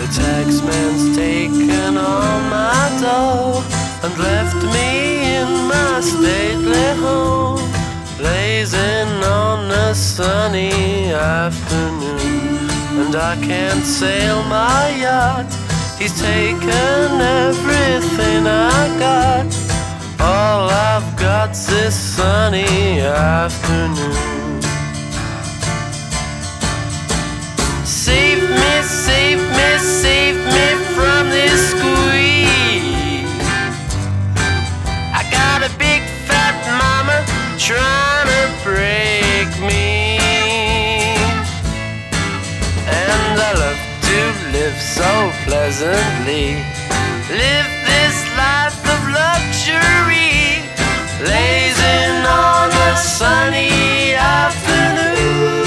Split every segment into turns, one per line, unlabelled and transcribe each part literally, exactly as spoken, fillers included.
The taxman's taken all my dough and left me in my stately home, blazing on a sunny afternoon. And I can't sail my yacht, he's taken everything I got. All I've got's this sunny afternoon. Save me, save me, save me from this squeeze. I got a big fat mama trying to break me, and I love to live so pleasantly, live this life of luxury, blazing on a sunny afternoon.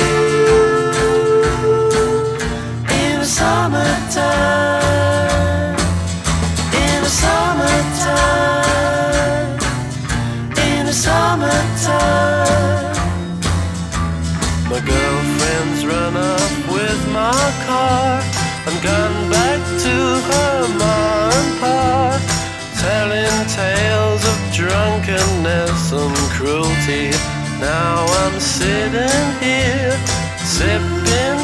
In the summertime, in the summertime, in the summertime. My girlfriend's run off with my car and gone back to her ma and pa, telling tales of drunkenness and cruelty. Now I'm sitting here, sipping